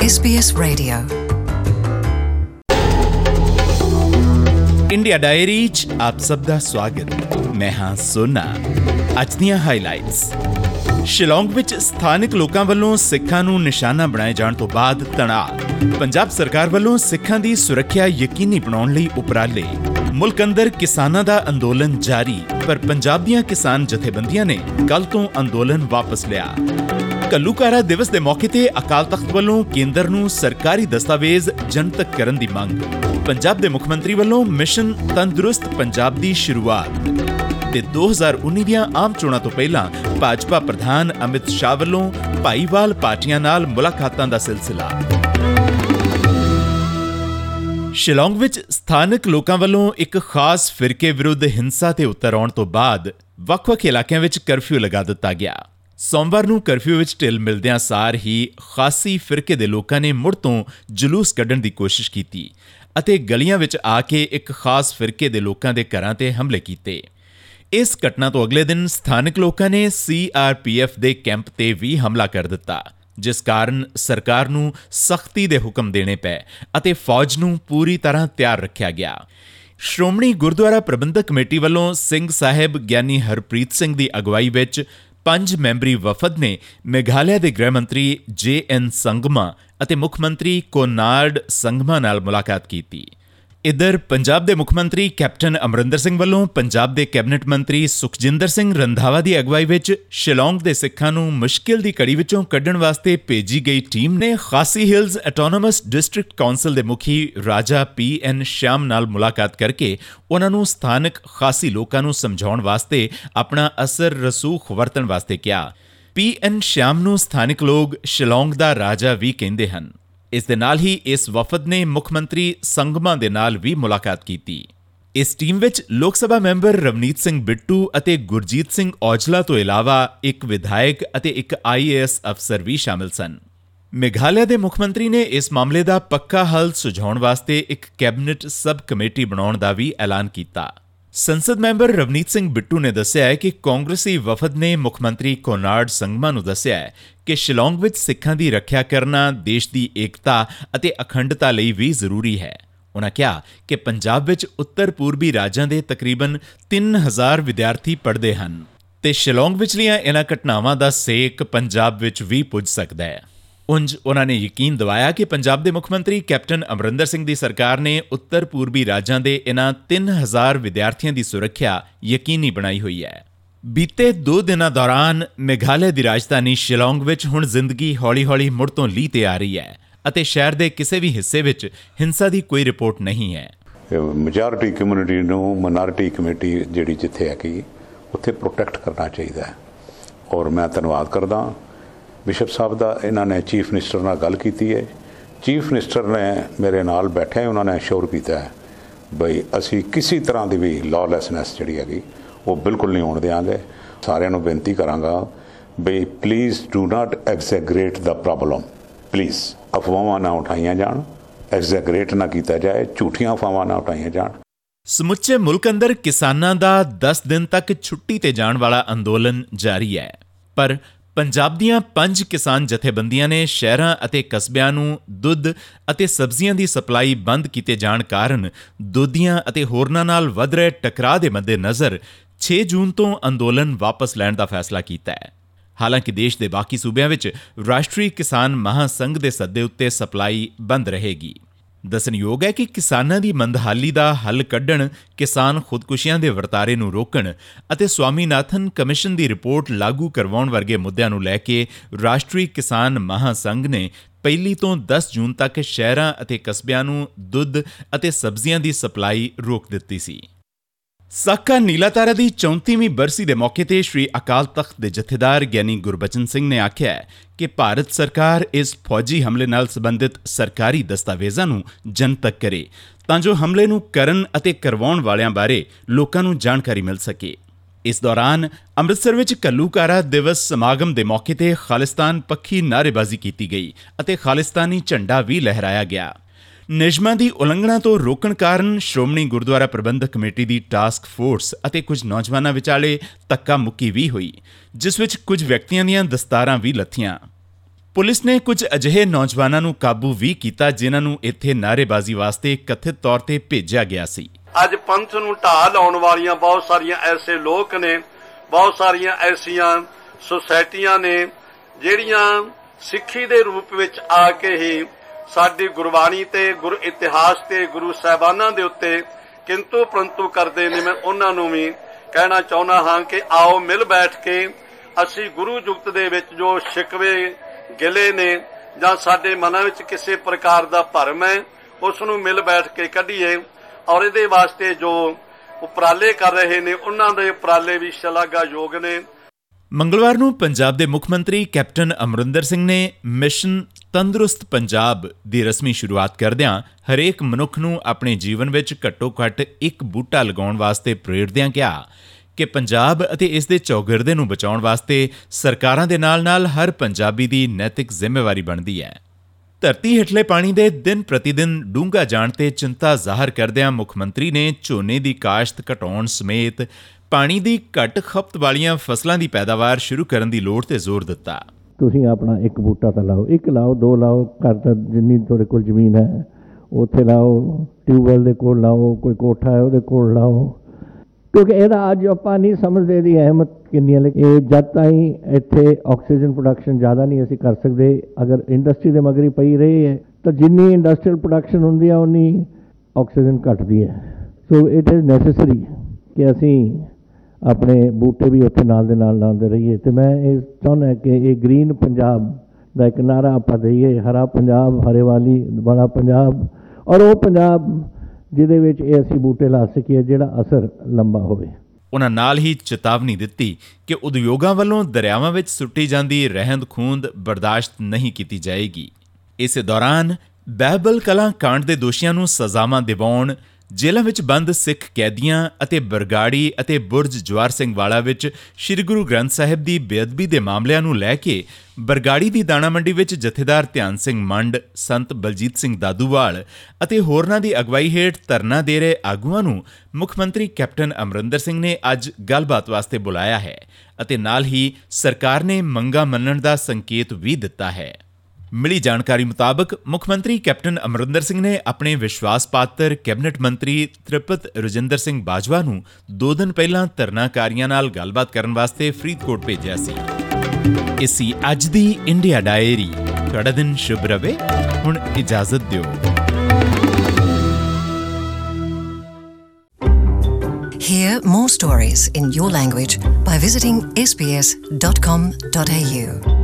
SBS Radio India diary च आप सब दा स्वागत। मैं हां सोना। ਅੱਜ ਦੀਆਂ ਹਾਈਲਾਈਟਸ। ਸ਼ਿਲੌਂਗ ਵਿੱਚ ਸਥਾਨਕ ਲੋਕਾਂ ਵੱਲੋਂ ਸਿੱਖਾਂ ਨੂੰ ਨਿਸ਼ਾਨਾ ਬਣਾਏ ਜਾਣ ਤੋਂ ਬਾਅਦ ਤਣਾਅ। ਪੰਜਾਬ ਸਰਕਾਰ ਵੱਲੋਂ ਸਿੱਖਾਂ ਦੀ ਸੁਰੱਖਿਆ ਯਕੀਨੀ ਬਣਾਉਣ ਲਈ ਉਪਰਾਲੇ। ਮੁਲਕ ਅੰਦਰ ਕਿਸਾਨਾਂ ਦਾ ਅੰਦੋਲਨ ਜਾਰੀ, ਪਰ ਪੰਜਾਬ ਦੀਆਂ ਕਿਸਾਨ ਜਥੇਬੰਦੀਆਂ ਨੇ ਕੱਲ੍ਹ ਤੋਂ ਅੰਦੋਲਨ ਵਾਪਸ ਲਿਆ। ਘੱਲੂਘਾਰਾ ਦਿਵਸ ਦੇ ਮੌਕੇ ਤੇ ਅਕਾਲ ਤਖ਼ਤ ਵੱਲੋਂ ਕੇਂਦਰ ਨੂੰ ਸਰਕਾਰੀ ਦਸਤਾਵੇਜ਼ ਜਨਤਕ ਕਰਨ ਦੀ ਮੰਗ। ਪੰਜਾਬ ਦੇ ਮੁੱਖ ਮੰਤਰੀ ਵੱਲੋਂ ਮਿਸ਼ਨ ਤੰਦਰੁਸਤ ਪੰਜਾਬ ਦੀ ਸ਼ੁਰੂਆਤ। ਤੇ 2019 ਦੀਆਂ ਆਮ ਚੋਣਾਂ ਤੋਂ ਪਹਿਲਾਂ ਭਾਜਪਾ ਪ੍ਰਧਾਨ ਅਮਿਤ ਸ਼ਾਹ ਵੱਲੋਂ ਭਾਈਵਾਲ ਪਾਰਟੀਆਂ ਨਾਲ ਮੁਲਾਕਾਤਾਂ ਦਾ ਸਿਲਸਿਲਾ। ਸ਼ਿਲੌਂਗ ਵਿੱਚ ਸਥਾਨਕ ਲੋਕਾਂ ਵੱਲੋਂ ਇੱਕ ਖਾਸ ਫਿਰਕੇ ਵਿਰੁੱਧ ਹਿੰਸਾ ਤੇ ਉਤਰ ਆਉਣ ਤੋਂ ਬਾਅਦ ਵੱਖ-ਵੱਖ ਇਲਾਕਿਆਂ ਵਿੱਚ ਕਰਫਿਊ ਲਗਾ ਦਿੱਤਾ ਗਿਆ। ਸੋਮਵਾਰ ਨੂੰ ਕਰਫਿਊ ਵਿੱਚ ਢਿੱਲ ਮਿਲਦਿਆਂ ਸਾਰ ਹੀ ਖਾਸੀ ਫਿਰਕੇ ਦੇ ਲੋਕਾਂ ਨੇ ਮੁੜ ਤੋਂ ਜਲੂਸ ਕੱਢਣ ਦੀ ਕੋਸ਼ਿਸ਼ ਕੀਤੀ ਅਤੇ ਗਲੀਆਂ ਵਿੱਚ ਆ ਕੇ ਇੱਕ ਖਾਸ ਫਿਰਕੇ ਦੇ ਲੋਕਾਂ ਦੇ ਘਰਾਂ ਤੇ ਹਮਲੇ ਕੀਤੇ। ਇਸ ਘਟਨਾ ਤੋਂ ਅਗਲੇ ਦਿਨ ਸਥਾਨਕ ਲੋਕਾਂ ਨੇ CRPF ਦੇ ਕੈਂਪ ਤੇ ਵੀ ਹਮਲਾ ਕਰ ਦਿੱਤਾ, ਜਿਸ ਕਾਰਨ ਸਰਕਾਰ ਨੂੰ ਸਖਤੀ ਦੇ ਹੁਕਮ ਦੇਣੇ ਪਏ ਅਤੇ ਫੌਜ ਨੂੰ ਪੂਰੀ ਤਰ੍ਹਾਂ ਤਿਆਰ ਰੱਖਿਆ ਗਿਆ। ਸ਼੍ਰੋਮਣੀ ਗੁਰਦੁਆਰਾ ਪ੍ਰਬੰਧਕ ਕਮੇਟੀ ਵੱਲੋਂ ਸਿੰਘ ਸਾਹਿਬ ਗਿਆਨੀ ਹਰਪ੍ਰੀਤ ਸਿੰਘ ਦੀ ਅਗਵਾਈ ਵਿੱਚ 5 ਮੈਂਬਰੀ ਵਫਦ ਨੇ ਮੇਘਾਲਿਆ ਦੇ ਗ੍ਰਹਿ ਮੰਤਰੀ JN ਸੰਗਮਾ ਅਤੇ ਮੁੱਖ ਮੰਤਰੀ ਕੋਨਾਰਡ ਸੰਗਮਾ ਨਾਲ ਮੁਲਾਕਾਤ ਕੀਤੀ। ਇੱਧਰ ਪੰਜਾਬ ਦੇ ਮੁੱਖ ਮੰਤਰੀ ਕੈਪਟਨ ਅਮਰਿੰਦਰ ਸਿੰਘ ਵੱਲੋਂ ਪੰਜਾਬ ਦੇ ਕੈਬਨਿਟ ਮੰਤਰੀ ਸੁਖਜਿੰਦਰ ਸਿੰਘ ਰੰਧਾਵਾ ਦੀ ਅਗਵਾਈ ਵਿੱਚ ਸ਼ਿਲੌਂਗ ਦੇ ਸਿੱਖਾਂ ਨੂੰ ਮੁਸ਼ਕਿਲ ਦੀ ਘੜੀ ਵਿੱਚੋਂ ਕੱਢਣ ਵਾਸਤੇ ਭੇਜੀ ਗਈ ਟੀਮ ਨੇ Khasi hills autonomous district council ਦੇ ਮੁਖੀ ਰਾਜਾ PN ਸ਼ਿਆਮ ਨਾਲ ਮੁਲਾਕਾਤ ਕਰਕੇ ਉਹਨਾਂ ਨੂੰ ਸਥਾਨਕ ਖਾਸੀ ਲੋਕਾਂ ਨੂੰ ਸਮਝਾਉਣ ਵਾਸਤੇ ਆਪਣਾ ਅਸਰ ਰਸੂਖ ਵਰਤਣ ਵਾਸਤੇ ਕਿਹਾ। PN ਸ਼ਿਆਮ ਨੂੰ ਸਥਾਨਕ ਲੋਕ ਸ਼ਿਲੌਂਗ ਦਾ ਰਾਜਾ ਵੀ ਕਹਿੰਦੇ ਹਨ। ਇਸ ਦੇ ਨਾਲ ਹੀ ਇਸ ਵਫਦ ਨੇ ਮੁੱਖ ਮੰਤਰੀ ਸੰਗਮਾ ਦੇ ਨਾਲ ਵੀ ਮੁਲਾਕਾਤ ਕੀਤੀ। ਇਸ ਟੀਮ ਵਿੱਚ ਲੋਕ ਸਭਾ ਮੈਂਬਰ ਰਵਨੀਤ ਸਿੰਘ ਬਿੱਟੂ ਅਤੇ ਗੁਰਜੀਤ ਸਿੰਘ ਔਜਲਾ ਤੋਂ ਇਲਾਵਾ ਇੱਕ ਵਿਧਾਇਕ ਅਤੇ ਇੱਕ IAS ਅਫਸਰ ਵੀ ਸ਼ਾਮਿਲ ਸਨ। ਮੇਘਾਲਿਆ ਦੇ ਮੁੱਖ ਮੰਤਰੀ ਨੇ ਇਸ ਮਾਮਲੇ ਦਾ ਪੱਕਾ ਹੱਲ ਸੁਝਾਉਣ ਵਾਸਤੇ ਇੱਕ ਕੈਬਨਿਟ ਸਬ ਕਮੇਟੀ ਬਣਾਉਣ ਦਾ ਵੀ ਐਲਾਨ ਕੀਤਾ। ਸੰਸਦ ਮੈਂਬਰ ਰਵਨੀਤ ਸਿੰਘ ਬਿੱਟੂ ਨੇ ਦੱਸਿਆ ਹੈ ਕਿ ਕਾਂਗਰਸੀ ਵਫਦ ਨੇ ਮੁੱਖ ਮੰਤਰੀ ਕੋਨਾਰਡ ਸੰਗਮਾ ਨੂੰ ਦੱਸਿਆ ਹੈ ਕਿ ਸ਼ਿਲੌਂਗ ਵਿੱਚ ਸਿੱਖਾਂ ਦੀ ਰੱਖਿਆ ਕਰਨਾ ਦੇਸ਼ ਦੀ ਏਕਤਾ ਅਤੇ ਅਖੰਡਤਾ ਲਈ ਵੀ ਜ਼ਰੂਰੀ ਹੈ। ਉਨ੍ਹਾਂ ਕਿਹਾ ਕਿ ਪੰਜਾਬ ਵਿੱਚ ਉੱਤਰ ਪੂਰਬੀ ਰਾਜਾਂ ਦੇ ਤਕਰੀਬਨ 3000 ਵਿਦਿਆਰਥੀ ਪੜ੍ਹਦੇ ਹਨ ਤੇ ਸ਼ਿਲੌਂਗ ਵਿਚਲੀਆਂ ਇਨ੍ਹਾਂ ਘਟਨਾਵਾਂ ਦਾ ਸੇਕ ਪੰਜਾਬ ਵਿੱਚ ਵੀ ਪੁੱਜ ਸਕਦਾ ਹੈ। ਉਂਝ ਉਨ੍ਹਾਂ ਨੇ ਯਕੀਨ ਦਿਵਾਇਆ ਕਿ ਪੰਜਾਬ ਦੇ ਮੁੱਖ ਮੰਤਰੀ ਕੈਪਟਨ ਅਮਰਿੰਦਰ ਸਿੰਘ ਦੀ ਸਰਕਾਰ ਨੇ ਉੱਤਰ ਪੂਰਬੀ ਰਾਜਾਂ ਦੇ ਇਨ੍ਹਾਂ 3000 ਵਿਦਿਆਰਥੀਆਂ ਦੀ ਸੁਰੱਖਿਆ ਯਕੀਨੀ ਬਣਾਈ ਹੋਈ ਹੈ। ਬੀਤੇ 2 ਦਿਨਾਂ ਦੌਰਾਨ ਮੇਘਾਲਿਆ ਦੀ ਰਾਜਧਾਨੀ ਸ਼ਿਲੌਂਗ ਵਿੱਚ ਹੁਣ ਜ਼ਿੰਦਗੀ ਹੌਲੀ-ਹੌਲੀ ਮੁੜ ਤੋਂ ਲੀਹ ਤੇ ਆ ਰਹੀ ਹੈ ਅਤੇ ਸ਼ਹਿਰ ਦੇ ਕਿਸੇ ਵੀ ਹਿੱਸੇ ਵਿੱਚ ਹਿੰਸਾ ਦੀ ਕੋਈ ਰਿਪੋਰਟ ਨਹੀਂ ਹੈ। ਮੈਜੋਰਿਟੀ ਕਮਿਊਨਿਟੀ ਨੂੰ ਮਾਈਨੋਰਿਟੀ ਕਮੇਟੀ ਜਿਹੜੀ ਜਿੱਥੇ ਹੈਗੀ ਉੱਥੇ ਪ੍ਰੋਟੈਕਟ ਕਰਨਾ ਚਾਹੀਦਾ ਹੈ ਔਰ ਮੈਂ ਧੰਨਵਾਦ ਕਰਦਾ ਬਿਸ਼ਪ ਸਾਹਿਬ ਦਾ। ਇਹਨਾਂ ਨੇ ਚੀਫ ਮਿਨਿਸਟਰ ਨਾਲ ਗੱਲ ਕੀਤੀ ਹੈ। ਚੀਫ ਮਿਨਿਸਟਰ ਨੇ ਮੇਰੇ ਨਾਲ ਬੈਠੇ ਉਹਨਾਂ ਨੇ ਅਸ਼ੋਰ ਕੀਤਾ ਹੈ ਬਈ ਅਸੀਂ ਕਿਸੇ ਤਰ੍ਹਾਂ ਦੀ ਵੀ ਲਾਅਲੈਸਨੈਸ ਜਿਹੜੀ ਹੈਗੀ ਉਹ ਬਿਲਕੁਲ ਨਹੀਂ ਹੋਣ ਦਿਆਂਗੇ। ਸਾਰਿਆਂ ਨੂੰ ਬੇਨਤੀ ਕਰਾਂਗਾ ਬਈ please do not exaggerate the problem. Please ਅਫਵਾਹਾਂ ਨਾ ਉਠਾਈਆਂ ਜਾਣ, ਐਗਜ਼ੈਗਰੇਟ ਨਾ ਕੀਤਾ ਜਾਏ, ਝੂਠੀਆਂ ਅਫਵਾਹਾਂ ਨਾ ਉਠਾਈਆਂ ਜਾਣ। ਸਮੁੱਚੇ ਮੁਲਕ ਅੰਦਰ ਕਿਸਾਨਾਂ ਦਾ 10 ਦਿਨ ਤੱਕ ਛੁੱਟੀ ਤੇ ਜਾਣ ਵਾਲਾ ਅੰਦੋਲਨ ਜਾਰੀ ਹੈ, ਪਰ ਪੰਜਾਬ ਦੀਆਂ 5 ਕਿਸਾਨ ਜਥੇਬੰਦੀਆਂ ਨੇ ਸ਼ਹਿਰਾਂ ਅਤੇ ਕਸਬਿਆਂ ਨੂੰ ਦੁੱਧ ਅਤੇ ਸਬਜ਼ੀਆਂ ਦੀ ਸਪਲਾਈ ਬੰਦ ਕੀਤੇ ਜਾਣ ਕਾਰਨ ਦੋਧੀਆਂ ਅਤੇ ਹੋਰਨਾਂ ਨਾਲ ਵਧ ਰਹੇ ਟਕਰਾਅ ਦੇ ਮੱਦੇਨਜ਼ਰ 6 ਜੂਨ ਤੋਂ ਅੰਦੋਲਨ ਵਾਪਸ ਲੈਣ ਦਾ ਫੈਸਲਾ ਕੀਤਾ ਹੈ। ਹਾਲਾਂਕਿ ਦੇਸ਼ ਦੇ ਬਾਕੀ ਸੂਬਿਆਂ ਵਿੱਚ ਰਾਸ਼ਟਰੀ ਕਿਸਾਨ ਮਹਾਸੰਘ ਦੇ ਸੱਦੇ ਉੱਤੇ ਸਪਲਾਈ ਬੰਦ ਰਹੇਗੀ। ਦੱਸਣਯੋਗ ਹੈ ਕਿ ਕਿਸਾਨਾਂ ਦੀ ਮੰਦਹਾਲੀ ਦਾ ਹੱਲ ਕੱਢਣ, ਕਿਸਾਨ ਖੁਦਕੁਸ਼ੀਆਂ ਦੇ ਵਰਤਾਰੇ ਨੂੰ ਰੋਕਣ ਅਤੇ ਸਵਾਮੀਨਾਥਨ ਕਮਿਸ਼ਨ ਦੀ ਰਿਪੋਰਟ ਲਾਗੂ ਕਰਵਾਉਣ ਵਰਗੇ ਮੁੱਦਿਆਂ ਨੂੰ ਲੈ ਕੇ ਰਾਸ਼ਟਰੀ ਕਿਸਾਨ ਮਹਾਸੰਘ ਨੇ 1 ਤੋਂ 10 ਜੂਨ ਤੱਕ ਸ਼ਹਿਰਾਂ ਅਤੇ ਕਸਬਿਆਂ ਨੂੰ ਦੁੱਧ ਅਤੇ ਸਬਜ਼ੀਆਂ ਦੀ ਸਪਲਾਈ ਰੋਕ ਦਿੱਤੀ ਸੀ। ਸਾਕਾ ਨੀਲਾਤਾਰਾ ਦੀ 34ਵੀਂ ਬਰਸੀ ਦੇ ਮੌਕੇ ਤੇ ਸ਼੍ਰੀ ਅਕਾਲ ਤਖ਼ਤ ਦੇ ਜਥੇਦਾਰ ਗਿਆਨੀ ਗੁਰਬਚਨ ਸਿੰਘ ਨੇ ਆਖਿਆ ਹੈ ਕਿ ਭਾਰਤ ਸਰਕਾਰ ਇਸ ਫੌਜੀ ਹਮਲੇ ਨਾਲ ਸੰਬੰਧਿਤ ਸਰਕਾਰੀ ਦਸਤਾਵੇਜ਼ਾਂ ਨੂੰ ਜਨਤਕ ਕਰੇ ਤਾਂ ਜੋ ਹਮਲੇ ਨੂੰ ਕਰਨ ਅਤੇ ਕਰਵਾਉਣ ਵਾਲਿਆਂ ਬਾਰੇ ਲੋਕਾਂ ਨੂੰ ਜਾਣਕਾਰੀ ਮਿਲ ਸਕੇ। ਇਸ ਦੌਰਾਨ ਅੰਮ੍ਰਿਤਸਰ ਵਿੱਚ ਘੱਲੂਘਾਰਾ ਦਿਵਸ ਸਮਾਗਮ ਦੇ ਮੌਕੇ ਤੇ ਖਾਲਿਸਤਾਨ ਪੱਖੀ ਨਾਅਰੇਬਾਜ਼ੀ ਕੀਤੀ ਗਈ ਅਤੇ ਖਾਲਿਸਤਾਨੀ ਝੰਡਾ ਵੀ ਲਹਿਰਾਇਆ ਗਿਆ। ਨਿਯਮਾਂ ਦੀ ਉਲੰਘਣਾ ਤੋਂ ਰੋਕਣ ਕਾਰਨ ਸ਼੍ਰੋਮਣੀ ਗੁਰਦੁਆਰਾ ਪ੍ਰਬੰਧਕ ਕਮੇਟੀ ਦੀ ਟਾਸਕ ਫੋਰਸ ਅਤੇ ਕੁਝ ਨੌਜਵਾਨਾਂ ਵਿਚਾਲੇ ਧੱਕਾ ਮੁੱਕੀ ਵੀ ਹੋਈ, ਜਿਸ ਵਿੱਚ ਕੁਝ ਵਿਅਕਤੀਆਂ ਦੀਆਂ ਦਸਤਾਰਾਂ ਵੀ ਲੱਥੀਆਂ। ਪੁਲਿਸ ਨੇ ਕੁਝ ਅਜਿਹੇ ਨੌਜਵਾਨਾਂ ਨੂੰ ਕਾਬੂ ਵੀ ਕੀਤਾ ਜਿਨ੍ਹਾਂ ਨੂੰ ਇੱਥੇ ਨਾਅਰੇਬਾਜ਼ੀ ਵਾਸਤੇ ਕਥਿਤ ਤੌਰ ਤੇ ਭੇਜਿਆ ਗਿਆ ਸੀ। ਅੱਜ ਪੰਥ ਨੂੰ ਢਾਹ ਲਾਉਣ ਵਾਲੀਆਂ ਬਹੁਤ ਸਾਰੀਆਂ ਐਸੇ ਲੋਕ ਨੇ, ਬਹੁਤ ਸਾਰੀਆਂ ਐਸੀਆਂ ਸੁਸਾਇਟੀਆਂ ਨੇ ਜਿਹੜੀਆਂ ਸਿੱਖੀ ਦੇ ਰੂਪ ਵਿੱਚ ਆ ਕੇ ਹੀ ਸਾਡੀ ਗੁਰਬਾਣੀ ਤੇ ਗੁਰ ਇਤਿਹਾਸ ਤੇ ਗੁਰੂ ਸਾਹਿਬਾਨਾਂ ਦੇ ਉੱਤੇ ਕਿੰਤੂ ਪ੍ਰੰਤੂ ਕਰਦੇ ਨੇ। ਮੈਂ ਉਹਨਾਂ ਨੂੰ ਵੀ ਕਹਿਣਾ ਚਾਹੁੰਦਾ ਹਾਂ ਕਿ ਆਓ ਮਿਲ ਬੈਠ ਕੇ ਅਸੀਂ ਗੁਰੂ ਜੁਗਤ ਦੇ ਵਿੱਚ ਜੋ ਸ਼ਿਕਵੇ ਗਿਲੇ ਨੇ ਜਾਂ ਸਾਡੇ ਮਨਾਂ ਵਿੱਚ ਕਿਸੇ ਪ੍ਰਕਾਰ ਦਾ ਭਰਮ ਹੈ ਉਸ ਨੂੰ ਮਿਲ ਬੈਠ ਕੇ ਕੱਢੀਏ ਔਰ ਇਹਦੇ ਵਾਸਤੇ ਜੋ ਉਪਰਾਲੇ ਕਰ ਰਹੇ ਨੇ ਉਹਨਾਂ ਦੇ ਉਪਰਾਲੇ ਵੀ ਸ਼ਲਾਘਾਯੋਗ ਨੇ। ਮੰਗਲਵਾਰ ਨੂੰ ਪੰਜਾਬ ਦੇ ਮੁੱਖ ਮੰਤਰੀ ਕੈਪਟਨ ਅਮਰਿੰਦਰ ਸਿੰਘ ਨੇ ਮਿਸ਼ਨ ਤੰਦਰੁਸਤ ਪੰਜਾਬ ਦੀ ਰਸਮੀ ਸ਼ੁਰੂਆਤ ਕਰਦਿਆਂ ਹਰੇਕ ਮਨੁੱਖ ਨੂੰ ਆਪਣੇ ਜੀਵਨ ਵਿੱਚ ਘੱਟੋ-ਘੱਟ ਇੱਕ ਬੂਟਾ ਲਗਾਉਣ ਵਾਸਤੇ ਪ੍ਰੇਰਦਿਆਂ ਕਿਹਾ ਕਿ ਪੰਜਾਬ ਅਤੇ ਇਸ ਦੇ ਚੌਗਿਰਦੇ ਨੂੰ ਬਚਾਉਣ ਵਾਸਤੇ ਸਰਕਾਰਾਂ ਦੇ ਨਾਲ-ਨਾਲ ਹਰ ਪੰਜਾਬੀ ਦੀ ਨੈਤਿਕ ਜ਼ਿੰਮੇਵਾਰੀ ਬਣਦੀ ਹੈ। ਧਰਤੀ ਹੇਠਲੇ ਪਾਣੀ ਦੇ ਦਿਨ ਪ੍ਰਤੀ ਦਿਨ ਡੂੰਘਾ ਜਾਣ ਤੇ ਚਿੰਤਾ ਜ਼ਾਹਰ ਕਰਦਿਆਂ ਮੁੱਖ ਮੰਤਰੀ ਨੇ ਝੋਨੇ ਦੀ ਕਾਸ਼ਤ ਘਟਾਉਣ ਸਮੇਤ ਪਾਣੀ ਦੀ ਘੱਟ ਖਪਤ ਵਾਲੀਆਂ ਫਸਲਾਂ ਦੀ ਪੈਦਾਵਾਰ ਸ਼ੁਰੂ ਕਰਨ ਦੀ ਲੋੜ ਤੇ ਜ਼ੋਰ ਦਿੱਤਾ। ਤੁਸੀਂ ਆਪਣਾ ਇੱਕ ਬੂਟਾ ਤਾਂ ਲਾਓ, ਇੱਕ ਲਾਓ, ਦੋ ਲਾਓ, ਘਰ ਦਾ ਜਿੰਨੀ ਤੁਹਾਡੇ ਕੋਲ ਜ਼ਮੀਨ ਹੈ ਉੱਥੇ ਲਾਓ, ਟਿਊਬਵੈੱਲ ਦੇ ਕੋਲ ਲਾਓ, ਕੋਈ ਕੋਠਾ ਹੈ ਉਹਦੇ ਕੋਲ ਲਾਓ, ਕਿਉਂਕਿ ਇਹਦਾ ਅੱਜ ਆਪਾਂ ਨਹੀਂ ਸਮਝਦੇ ਇਹਦੀ ਅਹਿਮਤ ਕਿੰਨੀ ਹੈ। ਲੇਕਿਨ ਇਹ ਜਦ ਤਾਈਂ ਇੱਥੇ ਆਕਸੀਜਨ ਪ੍ਰੋਡਕਸ਼ਨ ਜ਼ਿਆਦਾ ਨਹੀਂ ਅਸੀਂ ਕਰ ਸਕਦੇ। ਅਗਰ ਇੰਡਸਟਰੀ ਦੇ ਮਗਰ ਹੀ ਪਈ ਰਹੀ ਹੈ ਤਾਂ ਜਿੰਨੀ ਇੰਡਸਟਰੀਅਲ ਪ੍ਰੋਡਕਸ਼ਨ ਹੁੰਦੀ ਹੈ ਉਨੀ ਆਕਸੀਜਨ ਘਟਦੀ ਹੈ। ਸੋ ਇਟ ਇਜ਼ ਨੈਸੈਸਰੀ ਕਿ ਅਸੀਂ ਆਪਣੇ ਬੂਟੇ ਵੀ ਉੱਥੇ ਨਾਲ ਦੇ ਨਾਲ ਲਾਉਂਦੇ ਰਹੀਏ। ਅਤੇ ਮੈਂ ਇਹ ਚਾਹੁੰਦਾ ਕਿ ਇਹ ਗ੍ਰੀਨ ਪੰਜਾਬ ਦਾ ਇੱਕ ਨਾਅਰਾ ਆਪਾਂ ਦਈਏ, ਹਰਾ ਪੰਜਾਬ, ਹਰੇਵਾਲੀ ਵਾਲਾ ਪੰਜਾਬ, ਔਰ ਉਹ ਪੰਜਾਬ ਜਿਹਦੇ ਵਿੱਚ ਇਹ ਅਸੀਂ ਬੂਟੇ ਲਾ ਸਕੀਏ ਜਿਹੜਾ ਅਸਰ ਲੰਬਾ ਹੋਵੇ। ਉਨ੍ਹਾਂ ਨਾਲ ਹੀ ਚੇਤਾਵਨੀ ਦਿੱਤੀ ਕਿ ਉਦਯੋਗਾਂ ਵੱਲੋਂ ਦਰਿਆਵਾਂ ਵਿੱਚ ਸੁੱਟੀ ਜਾਂਦੀ ਰਹਿੰਦ ਖੂੰਹਦ ਬਰਦਾਸ਼ਤ ਨਹੀਂ ਕੀਤੀ ਜਾਏਗੀ। ਇਸੇ ਦੌਰਾਨ ਬਹਿਬਲ ਕਲਾਂ ਕਾਂਡ ਦੇ ਦੋਸ਼ੀਆਂ ਨੂੰ ਸਜ਼ਾਵਾਂ ਦਿਵਾਉਣ, ਜੇਲ੍ਹਾਂ ਵਿੱਚ ਬੰਦ ਸਿੱਖ ਕੈਦੀਆਂ ਅਤੇ ਬਰਗਾੜੀ ਅਤੇ ਬੁਰਜ ਜਵਾਰ ਸਿੰਘ ਵਾਲਾ ਵਿੱਚ ਸ੍ਰੀ ਗੁਰੂ ਗ੍ਰੰਥ ਸਾਹਿਬ ਦੀ ਬੇਅਦਬੀ ਦੇ ਮਾਮਲਿਆਂ ਨੂੰ ਲੈ ਕੇ ਬਰਗਾੜੀ ਦੀ ਦਾਣਾ ਮੰਡੀ ਵਿੱਚ ਜਥੇਦਾਰ ਧਿਆਨ ਸਿੰਘ ਮੰਡ, ਸੰਤ ਬਲਜੀਤ ਸਿੰਘ ਦਾਦੂਵਾਲ ਅਤੇ ਹੋਰਨਾਂ ਦੀ ਅਗਵਾਈ ਹੇਠ ਧਰਨਾ ਦੇ ਰਹੇ ਆਗੂਆਂ ਨੂੰ ਮੁੱਖ ਮੰਤਰੀ ਕੈਪਟਨ ਅਮਰਿੰਦਰ ਸਿੰਘ ਨੇ ਅੱਜ ਗੱਲਬਾਤ ਵਾਸਤੇ ਬੁਲਾਇਆ ਹੈ ਅਤੇ ਨਾਲ ਹੀ ਸਰਕਾਰ ਨੇ ਮੰਗਾਂ ਮੰਨਣ ਦਾ ਸੰਕੇਤ ਵੀ ਦਿੱਤਾ ਹੈ। ਮਿਲੀ ਜਾਣਕਾਰੀ ਮੁਤਾਬਕ ਮੁੱਖ ਮੰਤਰੀ ਕੈਪਟਨ ਅਮਰਿੰਦਰ ਸਿੰਘ ਨੇ ਆਪਣੇ ਵਿਸ਼ਵਾਸ ਪਾਤਰ ਕੈਬਨਿਟ ਮੰਤਰੀ ਤ੍ਰਿਪਤ ਰਜਿੰਦਰ ਸਿੰਘ ਬਾਜਵਾ ਨੂੰ 2 ਦਿਨ ਪਹਿਲਾਂ ਧਰਨਾਕਾਰੀਆਂ ਨਾਲ ਗੱਲਬਾਤ ਕਰਨ ਵਾਸਤੇ ਫਰੀਦਕੋਟ ਭੇਜਿਆ ਸੀ। ਇਸ ਸੀ ਅੱਜ ਦੀ ਇੰਡੀਆ ਡਾਇਰੀ। ਤੁਹਾਡਾ ਦਿਨ ਸ਼ੁਭ ਰਵੇ। ਹੁਣ ਇਜਾਜ਼ਤ ਦਿਓ। Hear more stories in your language by visiting sbs.com.au.